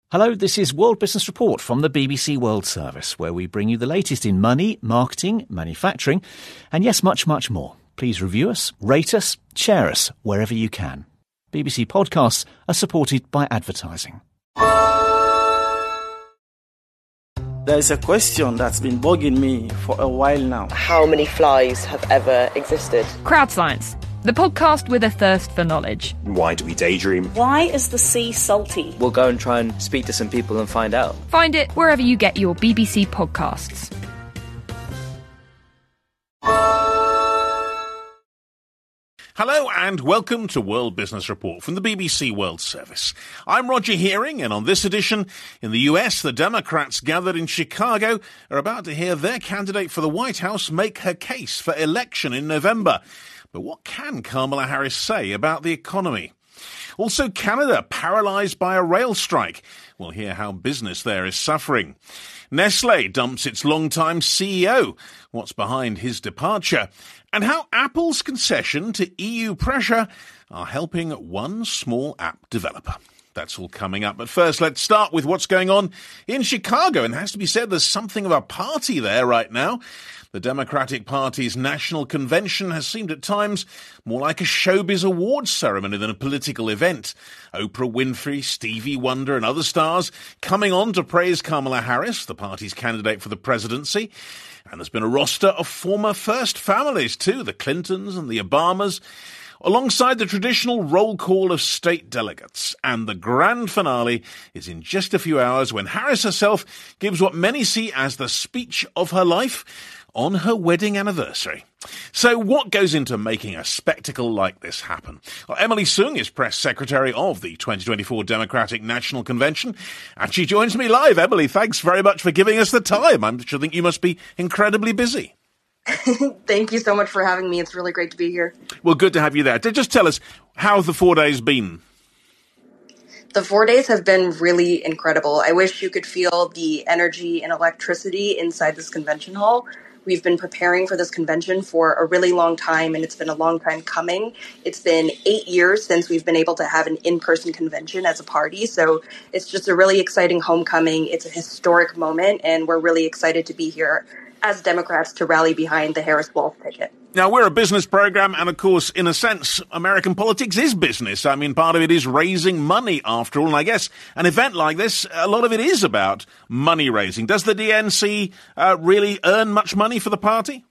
Hello, this is World Business Report from the BBC World Service, where we bring you the latest in money, marketing, manufacturing, and yes, much, much more. Please review us, rate us, share us wherever you can. BBC podcasts are supported by advertising. There's a question that's been bugging me for a while now. How many flies have ever existed? Crowd Science, the podcast with a thirst for knowledge. Why do we daydream? Why is the sea salty? We'll go and try and speak to some people and find out. Find it wherever you get your BBC podcasts. Hello and welcome to World Business Report from the BBC World Service. I'm Roger Hearing, and on this edition, in the US, the Democrats gathered in Chicago are about to hear their candidate for the White House make her case for election in November. But what can Kamala Harris say about the economy? Also, Canada paralysed by a rail strike. We'll hear how business there is suffering. Nestlé dumps its longtime CEO. What's behind his departure? And how Apple's concession to EU pressure are helping one small app developer. That's all coming up. But first, let's start with what's going on in Chicago. And it has to be said, there's something of a party there right now. The Democratic Party's national convention has seemed at times more like a showbiz awards ceremony than a political event. Oprah Winfrey, Stevie Wonder and other stars coming on to praise Kamala Harris, the party's candidate for the presidency. And there's been a roster of former first families too, the Clintons and the Obamas, alongside the traditional roll call of state delegates. And the grand finale is in just a few hours when Harris herself gives what many see as the speech of her life on her wedding anniversary. So what goes into making a spectacle like this happen? Well, Emily Sung is press secretary of the 2024 Democratic National Convention, and she joins me live. Emily, thanks very much for giving us the time. I'm sure think you must be incredibly busy. Thank you so much for having me. It's really great to be here. Well, good to have you there. Just tell us, how have the 4 days been? The 4 days have been really incredible. I wish you could feel the energy and electricity inside this convention hall. We've been preparing for this convention for a really long time, and it's been a long time coming. It's been 8 years since we've been able to have an in-person convention as a party, so it's just a really exciting homecoming. It's a historic moment, and we're really excited to be here as Democrats to rally behind the Harris-Walz ticket. Now, we're a business program, and of course, in a sense, American politics is business. I mean, part of it is raising money, after all, and I guess an event like this, a lot of it is about money raising. Does the DNC really earn much money for the party?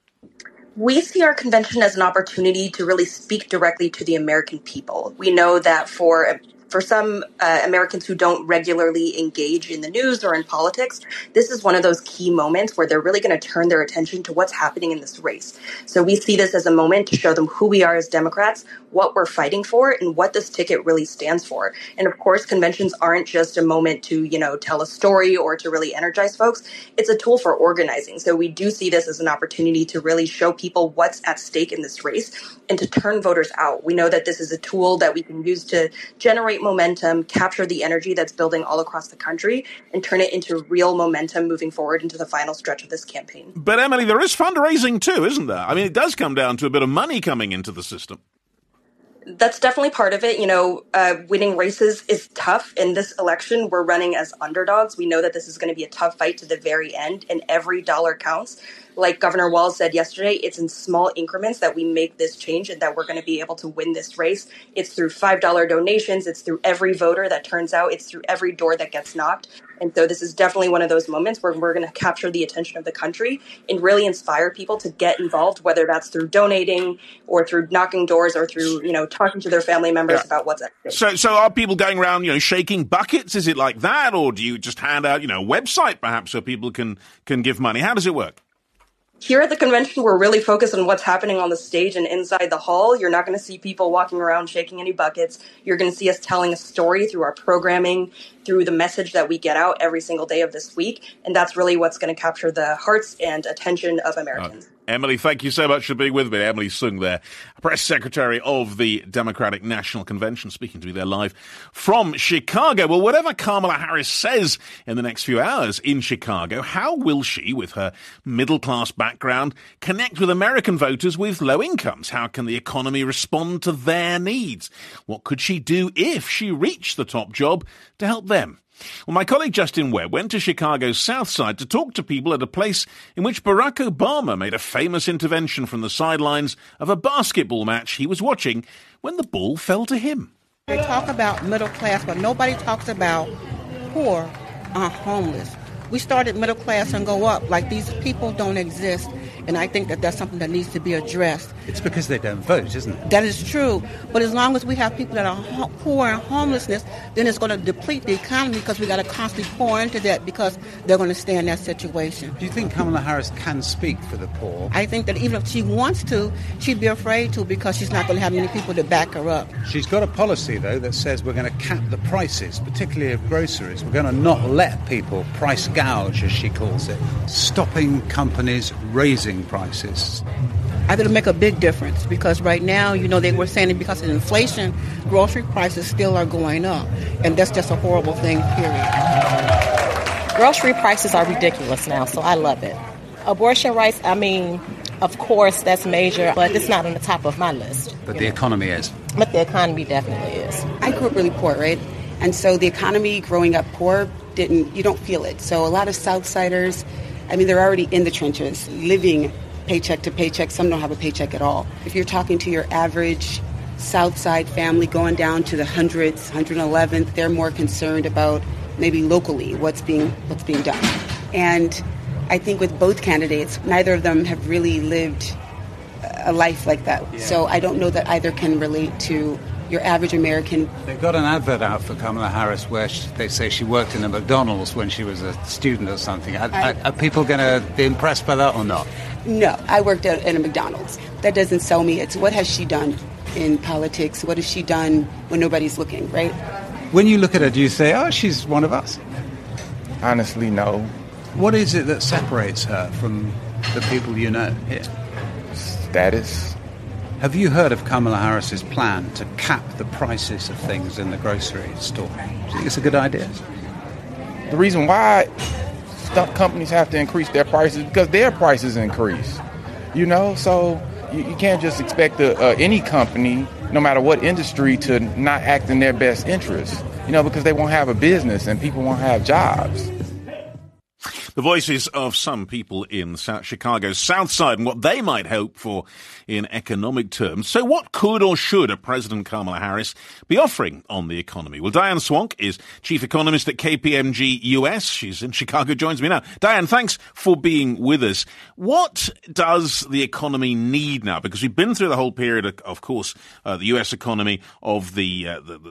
We see our convention as an opportunity to really speak directly to the American people. We know that for some Americans who don't regularly engage in the news or in politics, this is one of those key moments where they're really going to turn their attention to what's happening in this race. So we see this as a moment to show them who we are as Democrats, what we're fighting for, and what this ticket really stands for. And of course, conventions aren't just a moment to, tell a story or to really energize folks. It's a tool for organizing. So we do see this as an opportunity to really show people what's at stake in this race and to turn voters out. We know that this is a tool that we can use to generate momentum, capture the energy that's building all across the country, and turn it into real momentum moving forward into the final stretch of this campaign. But Emily, there is fundraising too, isn't there? I mean, it does come down to a bit of money coming into the system. That's definitely part of it. Winning races is tough. In this election, we're running as underdogs. We know that this is going to be a tough fight to the very end, and every dollar counts. Like Governor Walz said yesterday, it's in small increments that we make this change and that we're going to be able to win this race. It's through $5 donations. It's through every voter that turns out. It's through every door that gets knocked. And so this is definitely one of those moments where we're going to capture the attention of the country and really inspire people to get involved, whether that's through donating or through knocking doors or through, talking to their family members about what's at stake. So are people going around, shaking buckets? Is it like that? Or do you just hand out, a website perhaps so people can give money? How does it work? Here at the convention, we're really focused on what's happening on the stage and inside the hall. You're not going to see people walking around shaking any buckets. You're going to see us telling a story through our programming, through the message that we get out every single day of this week. And that's really what's going to capture the hearts and attention of Americans. Emily, thank you so much for being with me. Emily Sung there, press secretary of the Democratic National Convention, speaking to me there live from Chicago. Well, whatever Kamala Harris says in the next few hours in Chicago, how will she, with her middle-class background, connect with American voters with low incomes? How can the economy respond to their needs? What could she do if she reached the top job to help them? Well, my colleague Justin Webb went to Chicago's South Side to talk to people at a place in which Barack Obama made a famous intervention from the sidelines of a basketball match he was watching when the ball fell to him. They talk about middle class, but nobody talks about poor or homeless. We started middle class and go up like these people don't exist. And I think that that's something that needs to be addressed. It's because they don't vote, isn't it? That is true. But as long as we have people that are poor and homelessness, then it's going to deplete the economy because we got to constantly pour into that because they're going to stay in that situation. Do you think Kamala Harris can speak for the poor? I think that even if she wants to, she'd be afraid to because she's not going to have many people to back her up. She's got a policy, though, that says we're going to cap the prices, particularly of groceries. We're going to not let people price gouge, as she calls it, stopping companies raising prices. I think it'll make a big difference because right now, they were saying that because of inflation, grocery prices still are going up. And that's just a horrible thing, period. Grocery prices are ridiculous now, so I love it. Abortion rights, of course, that's major, but it's not on the top of my list. But the economy is. But the economy definitely is. I grew up really poor, right? And so the economy growing up poor, you don't feel it. So a lot of Southsiders, they're already in the trenches, living paycheck to paycheck. Some don't have a paycheck at all. If you're talking to your average Southside family going down to the hundreds, 111th, they're more concerned about maybe locally what's being done. And I think with both candidates, neither of them have really lived a life like that. Yeah. So I don't know that either can relate to your average American. They've got an advert out for Kamala Harris where they say she worked in a McDonald's when she was a student or something. Are people going to be impressed by that or not? No, I worked at a McDonald's. That doesn't sell me. It's what has she done in politics? What has she done when nobody's looking, right? When you look at her, do you say, oh, she's one of us? Honestly, no. What is it that separates her from the people you know here? Status. Have you heard of Kamala Harris's plan to cap the prices of things in the grocery store? Do you think it's a good idea? The reason why companies have to increase their prices because their prices increase. So you can't just expect any company, no matter what industry, to not act in their best interest, because they won't have a business and people won't have jobs. The voices of some people in Chicago's South Side and what they might hope for in economic terms. So what could or should a President Kamala Harris be offering on the economy? Well, Diane Swank is chief economist at KPMG US. She's in Chicago, joins me now. Diane, thanks for being with us. What does the economy need now? Because we've been through the whole period, of course, the US economy of the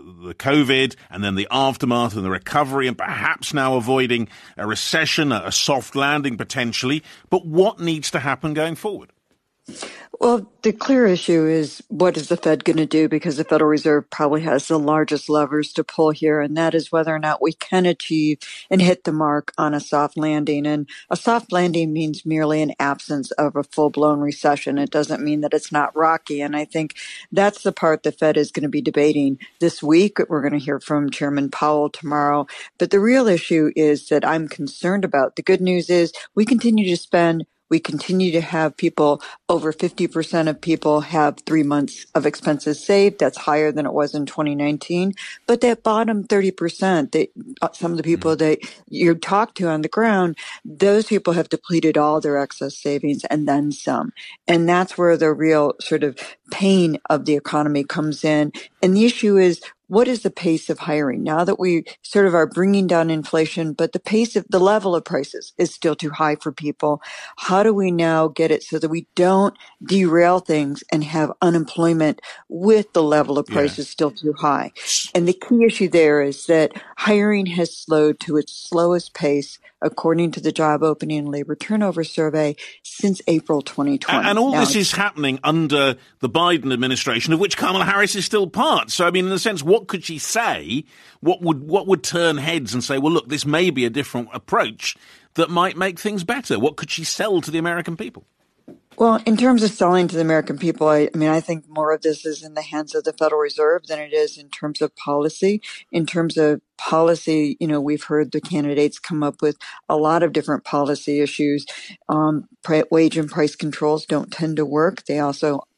COVID and then the aftermath and the recovery and perhaps now avoiding a recession, a soft landing potentially. But what needs to happen going forward? Well, the clear issue is what is the Fed going to do, because the Federal Reserve probably has the largest levers to pull here, and that is whether or not we can achieve and hit the mark on a soft landing. And a soft landing means merely an absence of a full-blown recession. It doesn't mean that it's not rocky, and I think that's the part the Fed is going to be debating this week. We're going to hear from Chairman Powell tomorrow. But the real issue is that I'm concerned about. The good news is we continue to spend. We continue to have people, over 50% of people have 3 months of expenses saved. That's higher than it was in 2019. But that bottom 30%, some of the people that you talk to on the ground, those people have depleted all their excess savings and then some. And that's where the real sort of pain of the economy comes in. And the issue is, what is the pace of hiring now that we sort of are bringing down inflation, but the level of prices is still too high for people? How do we now get it so that we don't derail things and have unemployment with the level of prices still too high? And the key issue there is that hiring has slowed to its slowest pace, according to the Job Opening and Labor Turnover Survey, since April 2020. And all this is happening under the Biden administration, of which Kamala Harris is still part. So, I mean, in a sense, what could she say? What would turn heads and say, well, look, this may be a different approach that might make things better? What could she sell to the American people? Well, in terms of selling to the American people, I think more of this is in the hands of the Federal Reserve than it is in terms of policy. In terms of policy, we've heard the candidates come up with a lot of different policy issues. Wage and price controls don't tend to work. They also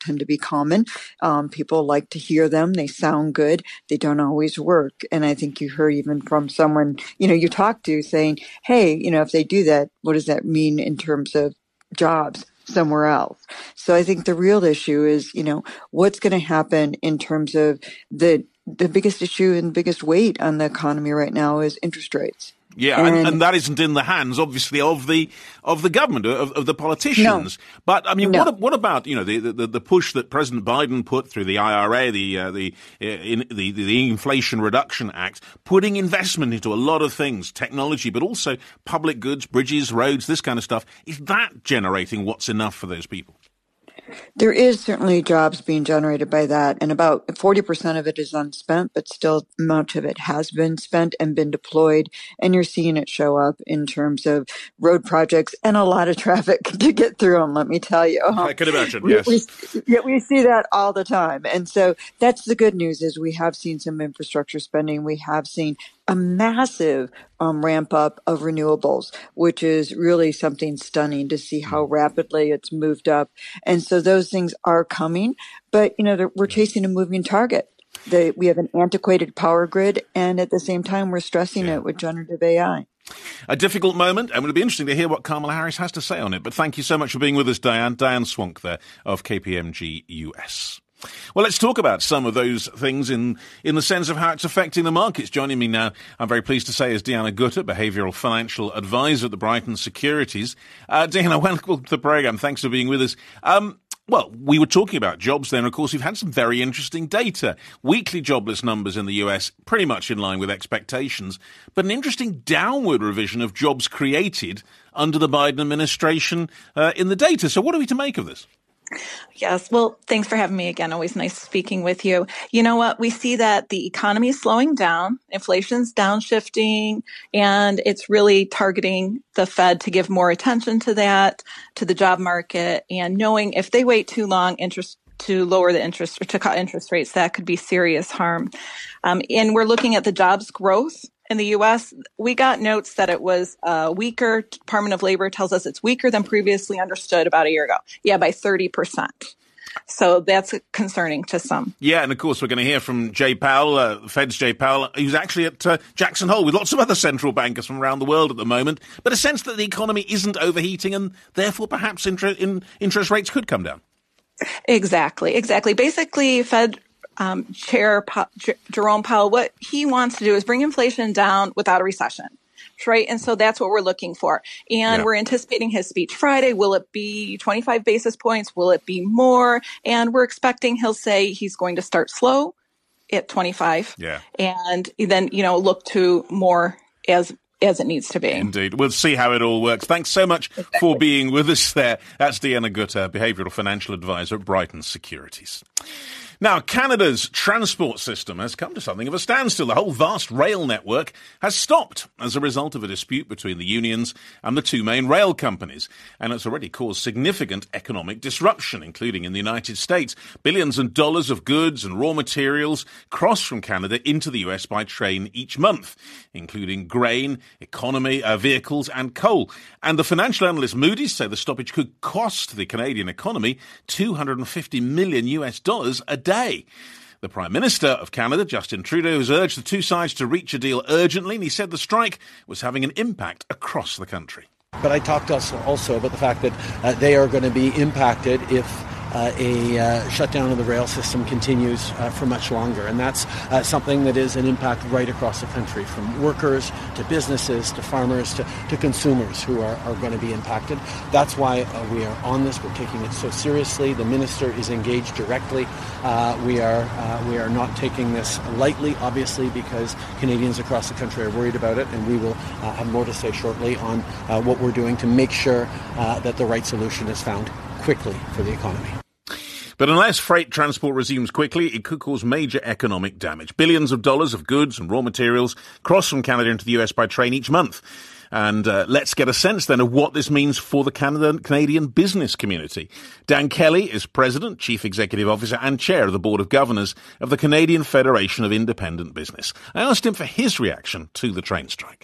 tend to be common. People like to hear them. They sound good. They don't always work. And I think you heard even from someone, you talk to saying, hey, if they do that, what does that mean in terms of jobs somewhere else? So I think the real issue is, what's going to happen in terms of the biggest issue and biggest weight on the economy right now is interest rates. Yeah, and that isn't in the hands, obviously, of the government, of the politicians. No. But I mean, what about the push that President Biden put through the IRA, the Inflation Reduction Act, putting investment into a lot of things, technology, but also public goods, bridges, roads, this kind of stuff. Is that generating what's enough for those people? There is certainly jobs being generated by that, and about 40% of it is unspent, but still much of it has been spent and been deployed, and you're seeing it show up in terms of road projects and a lot of traffic to get through them, let me tell you. I can imagine, yes. We see that all the time, and so that's the good news is we have seen some infrastructure spending. We have seen a massive ramp up of renewables, which is really something stunning to see how rapidly it's moved up. And so those things are coming, but we're chasing a moving target. We have an antiquated power grid, and at the same time, we're stressing it with generative AI. A difficult moment, and it'll be interesting to hear what Kamala Harris has to say on it. But thank you so much for being with us, Diane. Diane Swonk there of KPMG US. Well, let's talk about some of those things in the sense of how it's affecting the markets. Joining me now, I'm very pleased to say, is Deanna Gutter, Behavioural Financial Advisor at the Brighton Securities. Deanna, welcome to the programme. Thanks for being with us. Well, we were talking about jobs then. Of course, we've had some very interesting data. Weekly jobless numbers in the US, pretty much in line with expectations, but an interesting downward revision of jobs created under the Biden administration in the data. So what are we to make of this? Yes. Well, thanks for having me again. Always nice speaking with you. You know what? We see that the economy is slowing down, inflation's downshifting, and it's really targeting the Fed to give more attention to that, to the job market, and knowing if they wait too long to lower the interest or to cut interest rates, that could be serious harm. And we're looking at the jobs growth. In the U.S., we got notes that it was weaker. Department of Labor tells us it's weaker than previously understood about a year ago. Yeah, by 30%. So that's concerning to some. Yeah, and of course, we're going to hear from Jay Powell, Fed's Jay Powell, who's actually at Jackson Hole with lots of other central bankers from around the world at the moment, but a sense that the economy isn't overheating and therefore perhaps interest rates could come down. Exactly. Basically, Fed Chair Jerome Powell, what he wants to do is bring inflation down without a recession, right? And so that's what we're looking for. And we're anticipating his speech Friday. Will it be 25 basis points? Will it be more? And we're expecting he'll say he's going to start slow at 25. Yeah. And then, look to more as it needs to be. Indeed. We'll see how it all works. Thanks so much for being with us there. That's Deanna Gutter, Behavioural Financial Advisor at Brighton Securities. Now, Canada's transport system has come to something of a standstill. The whole vast rail network has stopped as a result of a dispute between the unions and the two main rail companies. And it's already caused significant economic disruption, including in the United States. Billions of dollars of goods and raw materials cross from Canada into the US by train each month, including grain, vehicles and coal. And the financial analyst Moody's say the stoppage could cost the Canadian economy $250 million a day. The Prime Minister of Canada, Justin Trudeau, has urged the two sides to reach a deal urgently, and he said the strike was having an impact across the country. But I talked also about the fact that they are going to be impacted if a shutdown of the rail system continues for much longer. And that's something that is an impact right across the country, from workers to businesses to farmers to consumers who are going to be impacted. That's why we are on this. We're taking it so seriously. The minister is engaged directly. We are not taking this lightly, obviously, because Canadians across the country are worried about it, and we will have more to say shortly on what we're doing to make sure that the right solution is found quickly for the economy. But unless freight transport resumes quickly, it could cause major economic damage. Billions of dollars of goods and raw materials cross from Canada into the US by train each month. And let's get a sense then of what this means for the Canadian business community. Dan Kelly is President, Chief Executive Officer and Chair of the Board of Governors of the Canadian Federation of Independent Business. I asked him for his reaction to the train strike.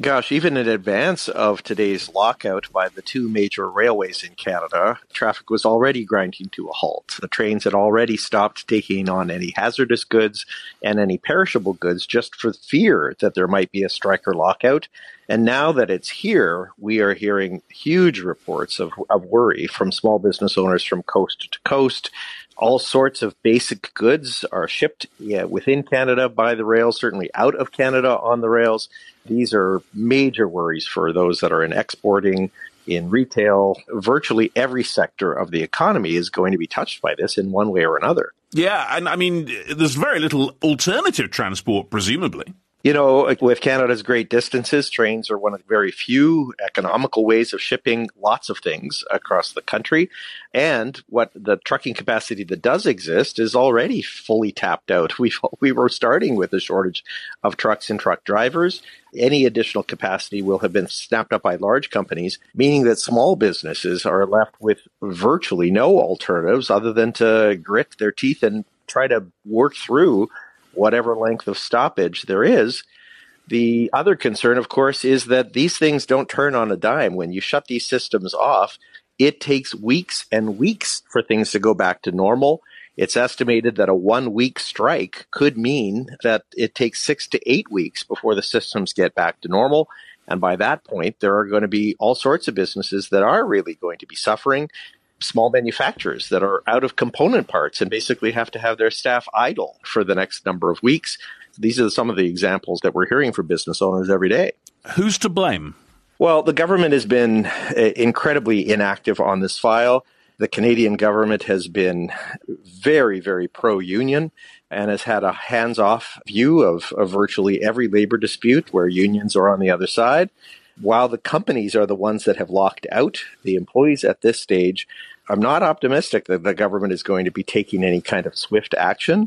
Gosh, even in advance of today's lockout by the two major railways in Canada, traffic was already grinding to a halt. The trains had already stopped taking on any hazardous goods and any perishable goods just for fear that there might be a strike or lockout. And now that it's here, we are hearing huge reports of worry from small business owners from coast to coast. All sorts of basic goods are shipped within Canada by the rails, certainly out of Canada on the rails. These are major worries for those that are in exporting, in retail. Virtually every sector of the economy is going to be touched by this in one way or another. Yeah, and I mean, there's very little alternative transport, presumably. You know, with Canada's great distances, trains are one of the very few economical ways of shipping lots of things across the country. And what the trucking capacity that does exist is already fully tapped out. We were starting with a shortage of trucks and truck drivers. Any additional capacity will have been snapped up by large companies, meaning that small businesses are left with virtually no alternatives other than to grit their teeth and try to work through whatever length of stoppage there is. The other concern, of course, is that these things don't turn on a dime. When you shut these systems off, it takes weeks and weeks for things to go back to normal. It's estimated that a 1-week strike could mean that it takes 6 to 8 weeks before the systems get back to normal. And by that point, there are going to be all sorts of businesses that are really going to be suffering. Small manufacturers that are out of component parts and basically have to have their staff idle for the next number of weeks. These are some of the examples that we're hearing from business owners every day. Who's to blame? Well, the government has been incredibly inactive on this file. The Canadian government has been very, very pro-union and has had a hands-off view of virtually every labor dispute where unions are on the other side. While the companies are the ones that have locked out the employees at this stage, I'm not optimistic that the government is going to be taking any kind of swift action.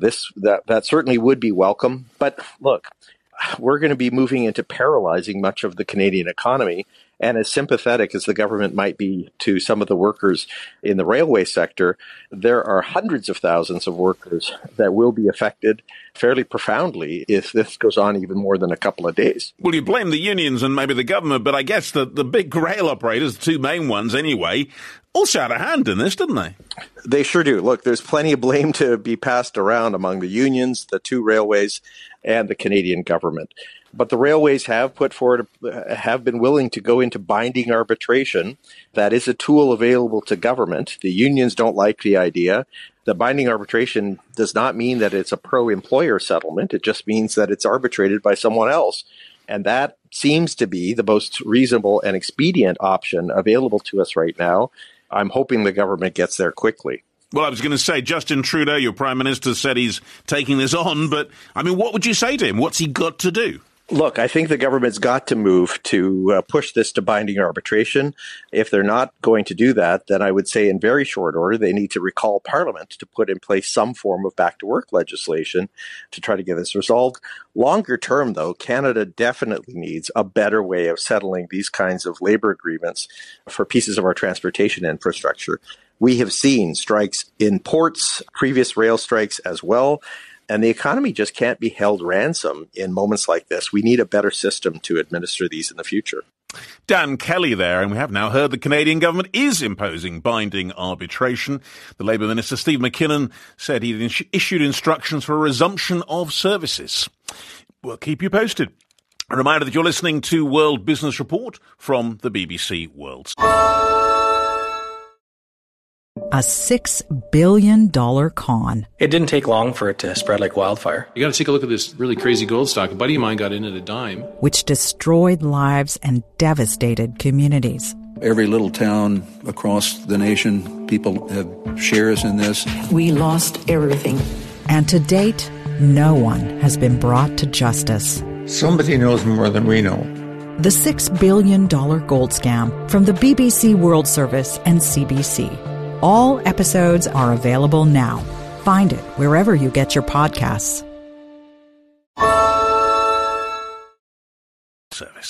That certainly would be welcome. But look, we're going to be moving into paralyzing much of the Canadian economy. And as sympathetic as the government might be to some of the workers in the railway sector, there are hundreds of thousands of workers that will be affected fairly profoundly if this goes on even more than a couple of days. Well, you blame the unions and maybe the government, but I guess the big rail operators, the two main ones anyway, also had a hand in this, didn't they? They sure do. Look, there's plenty of blame to be passed around among the unions, the two railways, and the Canadian government. But the railways have been willing to go into binding arbitration. That is a tool available to government. The unions don't like the idea. The binding arbitration does not mean that it's a pro-employer settlement. It just means that it's arbitrated by someone else. And that seems to be the most reasonable and expedient option available to us right now. I'm hoping the government gets there quickly. Well, I was going to say, Justin Trudeau, your Prime Minister, said he's taking this on. But, I mean, what would you say to him? What's he got to do? Look, I think the government's got to move to push this to binding arbitration. If they're not going to do that, then I would say in very short order, they need to recall Parliament to put in place some form of back-to-work legislation to try to get this resolved. Longer term, though, Canada definitely needs a better way of settling these kinds of labor agreements for pieces of our transportation infrastructure. We have seen strikes in ports, previous rail strikes as well. And the economy just can't be held ransom in moments like this. We need a better system to administer these in the future. Dan Kelly there, and we have now heard the Canadian government is imposing binding arbitration. The Labour Minister, Steve McKinnon, said he'd issued instructions for a resumption of services. We'll keep you posted. A reminder that you're listening to World Business Report from the BBC World. A $6 billion con. It didn't take long for it to spread like wildfire. You got to take a look at this really crazy gold stock. A buddy of mine got in at a dime. Which destroyed lives and devastated communities. Every little town across the nation, people have shares in this. We lost everything. And to date, no one has been brought to justice. Somebody knows more than we know. The $6 billion gold scam from the BBC World Service and CBC. All episodes are available now. Find it wherever you get your podcasts. Service.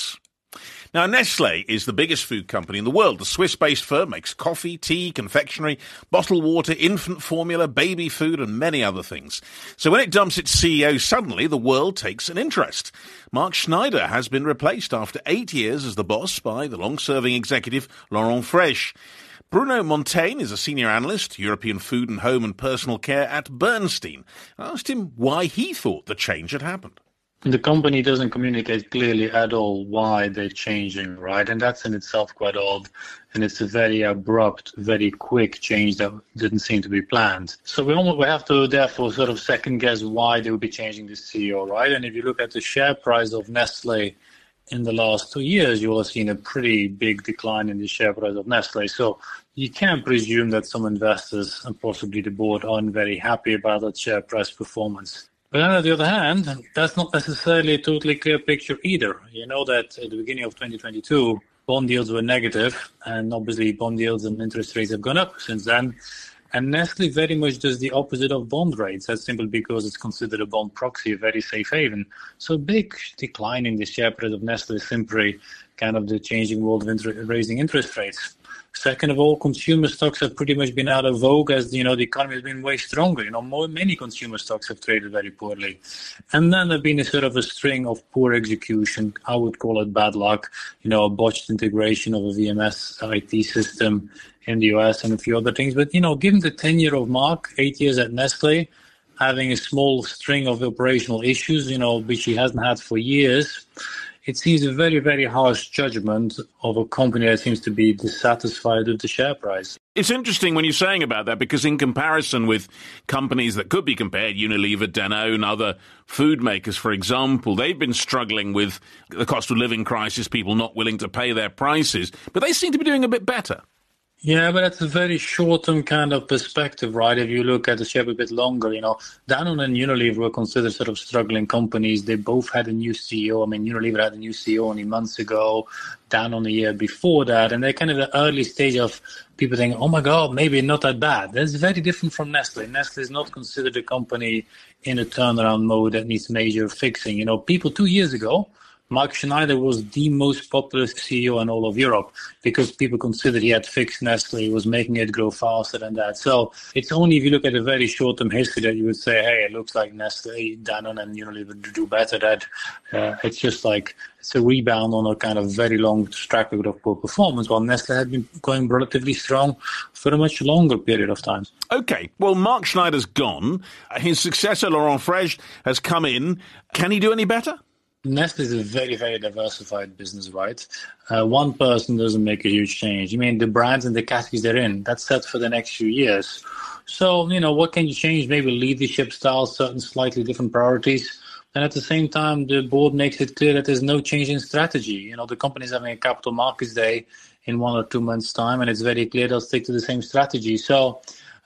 Now, Nestlé is the biggest food company in the world. The Swiss-based firm makes coffee, tea, confectionery, bottled water, infant formula, baby food, and many other things. So when it dumps its CEO, suddenly the world takes an interest. Mark Schneider has been replaced after 8 years as the boss by the long-serving executive Laurent Frege. Bruno Montaigne is a senior analyst, European food and home and personal care at Bernstein. I asked him why he thought the change had happened. The company doesn't communicate clearly at all why they're changing, right? And that's in itself quite odd. And it's a very abrupt, very quick change that didn't seem to be planned. So we have to therefore sort of second guess why they would be changing the CEO, right? And if you look at the share price of Nestlé in the last 2 years, you will have seen a pretty big decline in the share price of Nestlé. So you can presume that some investors and possibly the board aren't very happy about that share price performance. But then on the other hand, that's not necessarily a totally clear picture either. You know that at the beginning of 2022, bond yields were negative, and obviously bond yields and interest rates have gone up since then. And Nestle very much does the opposite of bond rates. That's simply because it's considered a bond proxy, a very safe haven. So a big decline in the share price of Nestle is simply kind of the changing world of raising interest rates. Second of all, consumer stocks have pretty much been out of vogue as, the economy has been way stronger. Many consumer stocks have traded very poorly. And then there's been a sort of a string of poor execution. I would call it bad luck, a botched integration of a VMS IT system in the US and a few other things. But, given the tenure of Mark, 8 years at Nestle, having a small string of operational issues, which he hasn't had for years, it seems a very, very harsh judgment of a company that seems to be dissatisfied with the share price. It's interesting when you're saying about that, because in comparison with companies that could be compared, Unilever, Danone, other food makers, for example, they've been struggling with the cost of living crisis, people not willing to pay their prices, but they seem to be doing a bit better. Yeah, but that's a very short-term kind of perspective, right? If you look at the share a bit longer, Danone and Unilever were considered sort of struggling companies. They both had a new CEO. Unilever had a new CEO only months ago, Danone a year before that. And they're kind of the early stage of people thinking, oh my God, maybe not that bad. That's very different from Nestle. Nestle is not considered a company in a turnaround mode that needs major fixing. People 2 years ago, Mark Schneider was the most popular CEO in all of Europe because people considered he had fixed Nestle, he was making it grow faster than that. So it's only if you look at a very short-term history that you would say, hey, it looks like Nestle, Danone, and Unilever do better. That it's just like it's a rebound on a kind of very long track record of poor performance, while Nestle had been going relatively strong for a much longer period of time. Okay, well, Mark Schneider's gone. His successor, Laurent Frege, has come in. Can he do any better? Nestle is a very, very diversified business, right? One person doesn't make a huge change. The brands and the categories they're in, that's set for the next few years. So, what can you change? Maybe leadership style, certain slightly different priorities. And at the same time, the board makes it clear that there's no change in strategy. The company's having a capital markets day in 1 or 2 months' time, and it's very clear they'll stick to the same strategy. So,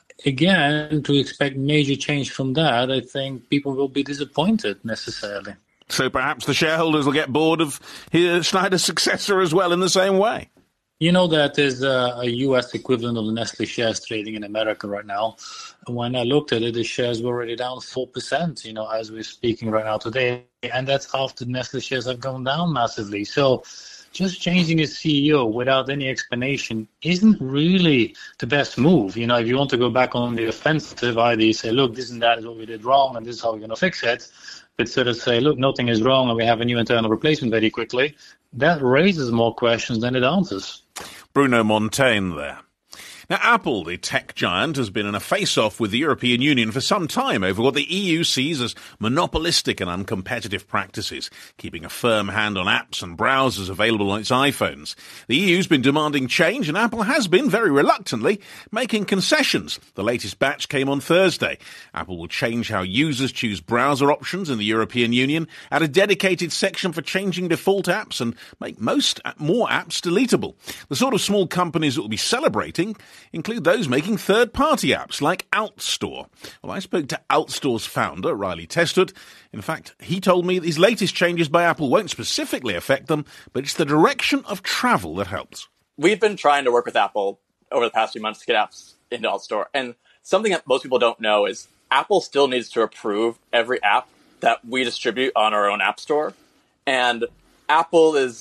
again, to expect major change from that, I think people will be disappointed necessarily. So perhaps the shareholders will get bored of Schneider's successor as well in the same way. That is a U.S. equivalent of the Nestle shares trading in America right now. When I looked at it, the shares were already down 4%, as we're speaking right now today. And that's after Nestle shares have gone down massively. So just changing a CEO without any explanation isn't really the best move. If you want to go back on the offensive, either you say, look, this and that is what we did wrong and this is how we're going to fix it. But sort of say, look, nothing is wrong and we have a new internal replacement very quickly, that raises more questions than it answers. Bruno Montaigne there. Now, Apple, the tech giant, has been in a face-off with the European Union for some time over what the EU sees as monopolistic and uncompetitive practices, keeping a firm hand on apps and browsers available on its iPhones. The EU's been demanding change, and Apple has been, very reluctantly, making concessions. The latest batch came on Thursday. Apple will change how users choose browser options in the European Union, add a dedicated section for changing default apps, and make more apps deletable. The sort of small companies that will be celebrating include those making third-party apps like OutStore. Well, I spoke to OutStore's founder, Riley Testwood. In fact, he told me these latest changes by Apple won't specifically affect them, but it's the direction of travel that helps. We've been trying to work with Apple over the past few months to get apps into OutStore, and something that most people don't know is Apple still needs to approve every app that we distribute on our own app store, and Apple is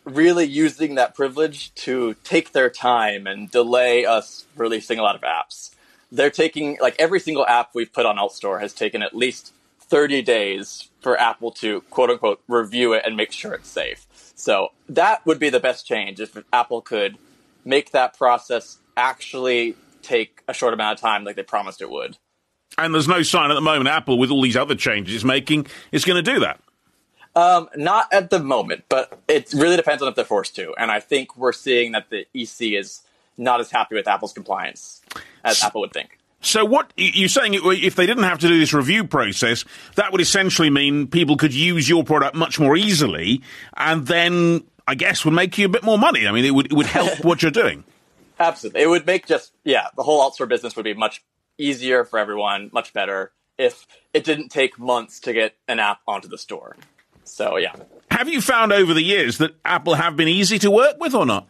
really using that privilege to take their time and delay us releasing a lot of apps. They're taking, like, every single app we've put on AltStore has taken at least 30 days for Apple to, quote unquote, review it and make sure it's safe. So that would be the best change, if Apple could make that process actually take a short amount of time like they promised it would. And there's no sign at the moment Apple, with all these other changes it's making, is going to do that. Not at the moment, but it really depends on if they're forced to. And I think we're seeing that the EC is not as happy with Apple's compliance as Apple would think. So what you're saying, if they didn't have to do this review process, that would essentially mean people could use your product much more easily, and then, I guess, would make you a bit more money. I mean, it would help what you're doing. Absolutely. It would make the whole AltStore business would be much easier for everyone, much better, if it didn't take months to get an app onto the store. So, yeah. Have you found over the years that Apple have been easy to work with or not?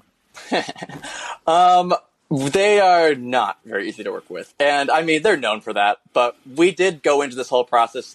They are not very easy to work with. And, I mean, they're known for that. But we did go into this whole process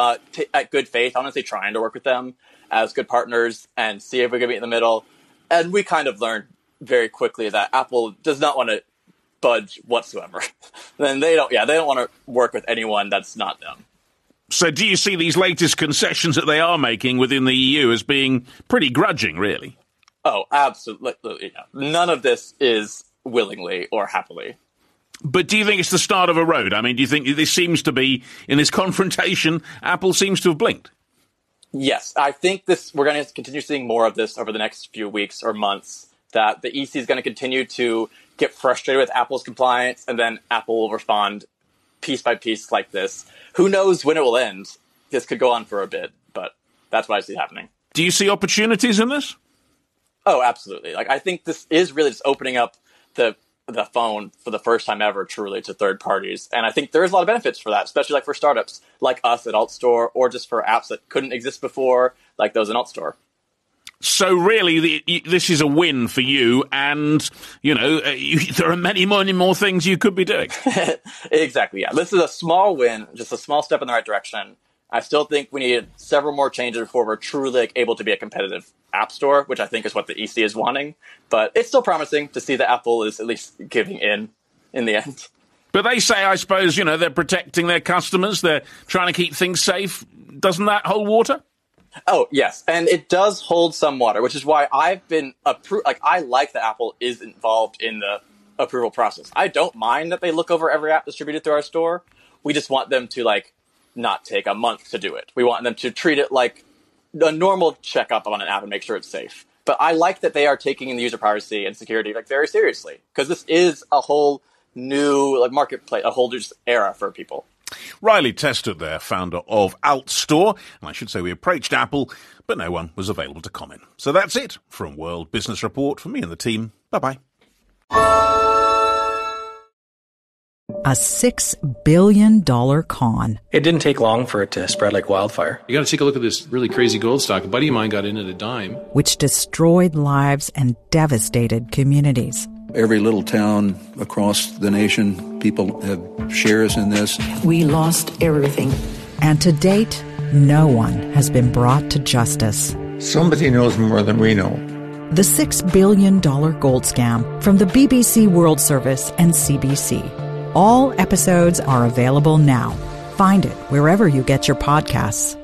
at good faith, honestly trying to work with them as good partners and see if we could meet in the middle. And we kind of learned very quickly that Apple does not want to budge whatsoever. Then they don't want to work with anyone that's not them. So do you see these latest concessions that they are making within the EU as being pretty grudging, really? Oh, absolutely. Yeah. None of this is willingly or happily. But do you think it's the start of a road? I mean, do you think this seems to be, in this confrontation, Apple seems to have blinked? Yes, I think we're going to continue seeing more of this over the next few weeks or months, that the EC is going to continue to get frustrated with Apple's compliance, and then Apple will respond piece by piece like this. Who knows when it will end? This could go on for a bit, but that's what I see happening. Do you see opportunities in this? Oh, absolutely. Like, I think this is really just opening up the phone for the first time ever, truly, to third parties. And I think there's a lot of benefits for that, especially like for startups like us at AltStore, or just for apps that couldn't exist before, like those in AltStore. So really, this is a win for you, and, there are many more things you could be doing. Exactly, yeah. This is a small win, just a small step in the right direction. I still think we need several more changes before we're truly able to be a competitive app store, which I think is what the EC is wanting. But it's still promising to see that Apple is at least giving in the end. But they say, I suppose, they're protecting their customers. They're trying to keep things safe. Doesn't that hold water? Oh, yes. And it does hold some water, which is why I've been I like that Apple is involved in the approval process. I don't mind that they look over every app distributed through our store. We just want them to, not take a month to do it. We want them to treat it like a normal checkup on an app and make sure it's safe. But I like that they are taking the user privacy and security very seriously, because this is a whole new marketplace, a whole new era for people. Riley Tester there, founder of AltStore. And I should say we approached Apple, but no one was available to comment. So that's it from World Business Report from me and the team. Bye-bye. A $6 billion con. It didn't take long for it to spread like wildfire. You got to take a look at this really crazy gold stock. A buddy of mine got in at a dime. Which destroyed lives and devastated communities. Every little town across the nation, people have shares in this. We lost everything. And to date, no one has been brought to justice. Somebody knows more than we know. The $6 billion gold scam from the BBC World Service and CBC. All episodes are available now. Find it wherever you get your podcasts.